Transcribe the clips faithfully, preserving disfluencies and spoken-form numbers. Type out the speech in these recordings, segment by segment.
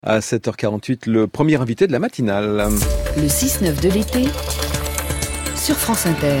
À sept heures quarante-huit, le premier invité de la matinale. Le six neuf de l'été sur France Inter.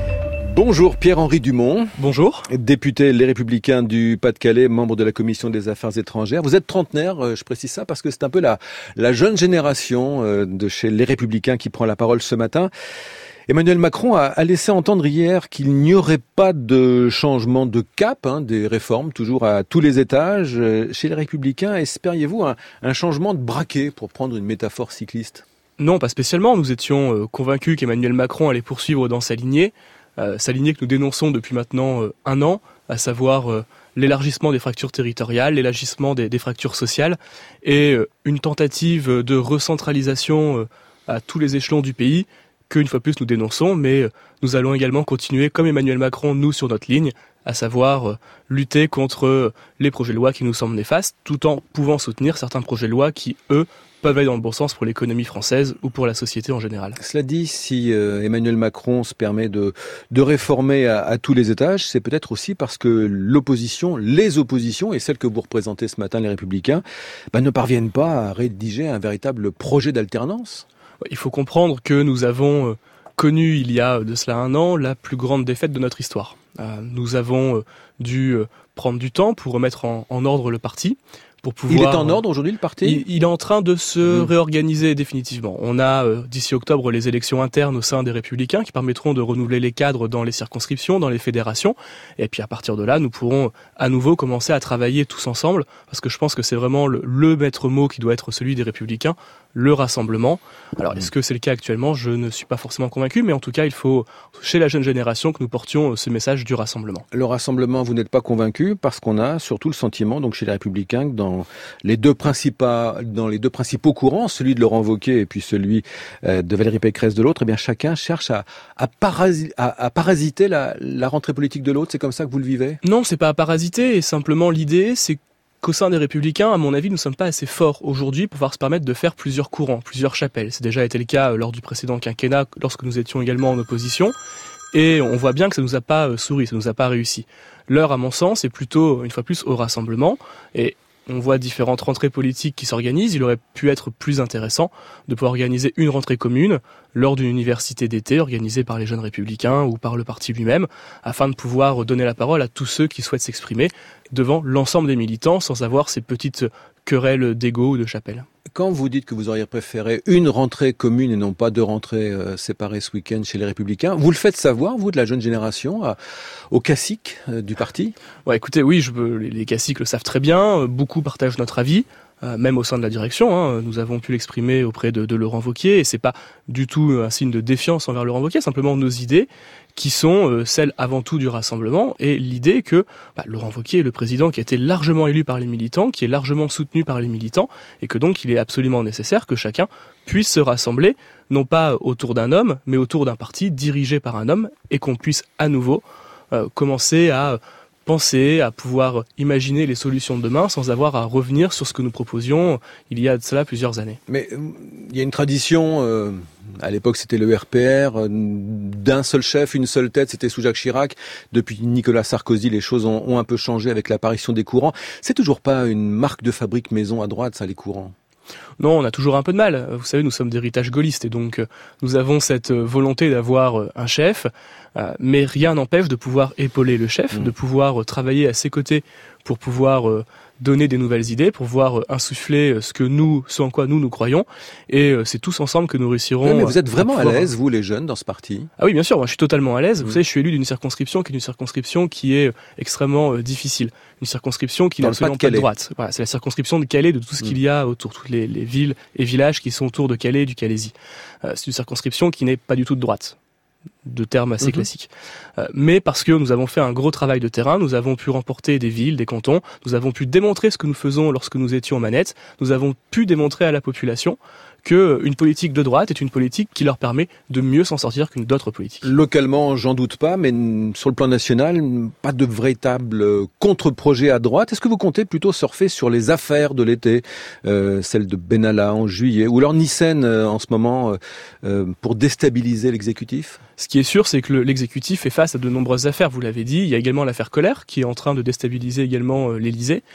Bonjour Pierre-Henri Dumont. Bonjour. Député Les Républicains du Pas-de-Calais, membre de la Commission des Affaires étrangères. Vous êtes trentenaire, je précise ça parce que c'est un peu la, la jeune génération de chez Les Républicains qui prend la parole ce matin. Emmanuel Macron a, a laissé entendre hier qu'il n'y aurait pas de changement de cap, hein, des réformes, toujours à tous les étages. Chez les Républicains, espériez-vous un, un changement de braquet, pour prendre une métaphore cycliste ? Non, pas spécialement. Nous étions euh, convaincus qu'Emmanuel Macron allait poursuivre dans sa lignée, euh, sa lignée que nous dénonçons depuis maintenant euh, un an, à savoir euh, l'élargissement des fractures territoriales, l'élargissement des, des fractures sociales et euh, une tentative de recentralisation euh, à tous les échelons du pays, qu'une fois plus nous dénonçons, mais nous allons également continuer, comme Emmanuel Macron, nous, sur notre ligne, à savoir lutter contre les projets de loi qui nous semblent néfastes, tout en pouvant soutenir certains projets de loi qui, eux, peuvent aller dans le bon sens pour l'économie française ou pour la société en général. Cela dit, si euh, Emmanuel Macron se permet de, de réformer à, à tous les étages, c'est peut-être aussi parce que l'opposition, les oppositions, et celles que vous représentez ce matin, les Républicains, bah, ne parviennent pas à rédiger un véritable projet d'alternance. Il faut comprendre que nous avons connu, il y a de cela un an, la plus grande défaite de notre histoire. Nous avons dû prendre du temps pour remettre en, en ordre le parti. Pour pouvoir, il est en ordre aujourd'hui, le parti ? il, il est en train de se mmh. réorganiser définitivement. On a, euh, d'ici octobre, les élections internes au sein des Républicains qui permettront de renouveler les cadres dans les circonscriptions, dans les fédérations. Et puis à partir de là, nous pourrons à nouveau commencer à travailler tous ensemble, parce que je pense que c'est vraiment le, le maître mot qui doit être celui des Républicains, le rassemblement. Alors, est-ce que c'est le cas actuellement ? Je ne suis pas forcément convaincu, mais en tout cas, il faut, chez la jeune génération, que nous portions ce message du rassemblement. Le rassemblement, vous n'êtes pas convaincu, parce qu'on a surtout le sentiment, donc chez les Républicains, que dans les deux principaux, dans les deux principaux courants, celui de Laurent Wauquiez et puis celui de Valérie Pécresse de l'autre, eh bien chacun cherche à, à, parasi- à, à parasiter la, la rentrée politique de l'autre. C'est comme ça que vous le vivez ? Non, c'est pas à parasiter, et simplement l'idée, c'est qu'au sein des Républicains, à mon avis, nous ne sommes pas assez forts aujourd'hui pour pouvoir se permettre de faire plusieurs courants, plusieurs chapelles. C'est déjà été le cas lors du précédent quinquennat, lorsque nous étions également en opposition. Et on voit bien que ça nous a pas souri, ça nous a pas réussi. L'heure, à mon sens, est plutôt, une fois plus, au rassemblement. Et on voit différentes rentrées politiques qui s'organisent. Il aurait pu être plus intéressant de pouvoir organiser une rentrée commune lors d'une université d'été organisée par les jeunes Républicains ou par le parti lui-même, afin de pouvoir donner la parole à tous ceux qui souhaitent s'exprimer devant l'ensemble des militants sans avoir ces petites querelles d'ego ou de chapelle. Quand vous dites que vous auriez préféré une rentrée commune et non pas deux rentrées euh, séparées ce week-end chez les Républicains, vous le faites savoir, vous, de la jeune génération, à, aux caciques euh, du parti ? Ouais, écoutez, oui, je, les, les caciques le savent très bien, beaucoup partagent notre avis. Euh, même au sein de la direction, hein, nous avons pu l'exprimer auprès de, de Laurent Wauquiez, et c'est pas du tout un signe de défiance envers Laurent Wauquiez, simplement nos idées qui sont euh, celles avant tout du rassemblement, et l'idée que bah, Laurent Wauquiez est le président qui a été largement élu par les militants, qui est largement soutenu par les militants, et que donc il est absolument nécessaire que chacun puisse se rassembler, non pas autour d'un homme, mais autour d'un parti dirigé par un homme, et qu'on puisse à nouveau euh, commencer à penser, à pouvoir imaginer les solutions de demain sans avoir à revenir sur ce que nous proposions il y a de cela plusieurs années. Mais euh, il y a une tradition, euh, à l'époque c'était le R P R, euh, d'un seul chef, une seule tête, c'était sous Jacques Chirac. Depuis Nicolas Sarkozy, les choses ont, ont un peu changé avec l'apparition des courants. C'est toujours pas une marque de fabrique maison à droite, ça, les courants ? Non, on a toujours un peu de mal. Vous savez, nous sommes d'héritage gaulliste et donc nous avons cette volonté d'avoir un chef, mais rien n'empêche de pouvoir épauler le chef, mmh. de pouvoir travailler à ses côtés pour pouvoir donner des nouvelles idées, pour pouvoir insuffler ce que nous, ce en quoi nous nous croyons, et c'est tous ensemble que nous réussirons. Oui, mais vous êtes vraiment à, pouvoir... à l'aise, vous les jeunes, dans ce parti ? Ah oui, bien sûr, moi je suis totalement à l'aise. Mmh. Vous savez, je suis élu d'une circonscription qui est une circonscription qui est extrêmement euh, difficile, une circonscription qui n'est absolument pas de droite. Voilà, c'est la circonscription de Calais, de tout ce mmh. qu'il y a autour, toutes les, les villes et villages qui sont autour de Calais et du Calaisis. Euh, c'est une circonscription qui n'est pas du tout de droite, de termes assez mmh. classiques. Euh, mais parce que nous avons fait un gros travail de terrain, nous avons pu remporter des villes, des cantons, nous avons pu démontrer ce que nous faisons lorsque nous étions aux manettes, nous avons pu démontrer à la population qu'une politique de droite est une politique qui leur permet de mieux s'en sortir qu'une d'autres politiques. Localement, j'en doute pas, mais sur le plan national, pas de véritable contre-projet à droite. Est-ce que vous comptez plutôt surfer sur les affaires de l'été, euh, celle de Benalla en juillet, ou alors Nyssen euh, en ce moment, euh, pour déstabiliser l'exécutif ? Ce qui est sûr, c'est que le, l'exécutif est face à de nombreuses affaires, vous l'avez dit. Il y a également l'affaire Koller, qui est en train de déstabiliser également euh, l'Élysée.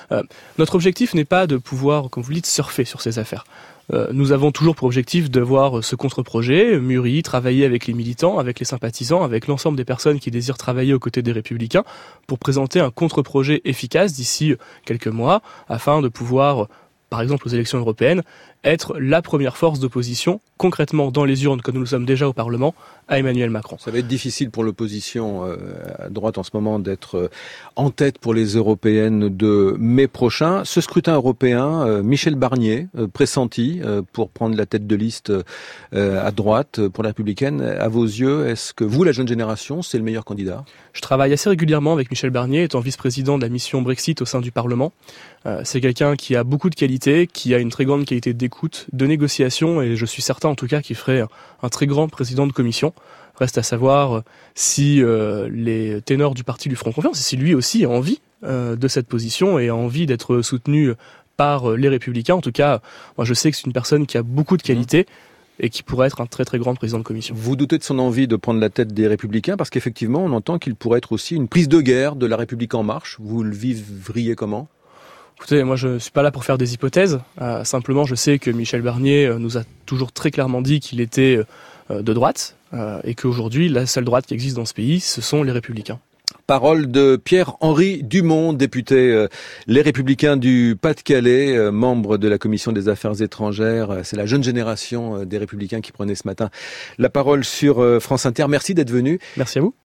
Euh, notre objectif n'est pas de pouvoir, comme vous le dites, surfer sur ces affaires. Euh, nous avons toujours pour objectif d'avoir ce contre-projet mûri, travailler avec les militants, avec les sympathisants, avec l'ensemble des personnes qui désirent travailler aux côtés des Républicains pour présenter un contre-projet efficace d'ici quelques mois afin de pouvoir, par exemple aux élections européennes, être la première force d'opposition, concrètement dans les urnes, comme nous le sommes déjà au Parlement, à Emmanuel Macron. Ça va être difficile pour l'opposition euh, à droite en ce moment d'être euh, en tête pour les européennes de mai prochain. Ce scrutin européen, euh, Michel Barnier, euh, pressenti euh, pour prendre la tête de liste euh, à droite pour la Républicaine, à vos yeux, est-ce que vous, la jeune génération, c'est le meilleur candidat ? Je travaille assez régulièrement avec Michel Barnier, étant vice-président de la mission Brexit au sein du Parlement. Euh, c'est quelqu'un qui a beaucoup de qualités, qui a une très grande qualité d'écoute, de négociation, et je suis certain en tout cas qu'il ferait un, un très grand président de commission. Reste à savoir si euh, les ténors du parti lui feront confiance et si lui aussi a envie euh, de cette position et a envie d'être soutenu par les Républicains. En tout cas, moi je sais que c'est une personne qui a beaucoup de qualités et qui pourrait être un très très grand président de commission. Vous doutez de son envie de prendre la tête des Républicains parce qu'effectivement on entend qu'il pourrait être aussi une prise de guerre de la République en marche. Vous le vivriez comment ? Écoutez, moi je suis pas là pour faire des hypothèses. Euh, simplement, je sais que Michel Barnier euh, nous a toujours très clairement dit qu'il était euh, de droite euh, et qu'aujourd'hui, la seule droite qui existe dans ce pays, ce sont les Républicains. Parole de Pierre-Henri Dumont, député euh, Les Républicains du Pas-de-Calais, euh, membre de la Commission des Affaires étrangères. C'est la jeune génération euh, des Républicains qui prenait ce matin la parole sur euh, France Inter. Merci d'être venu. Merci à vous.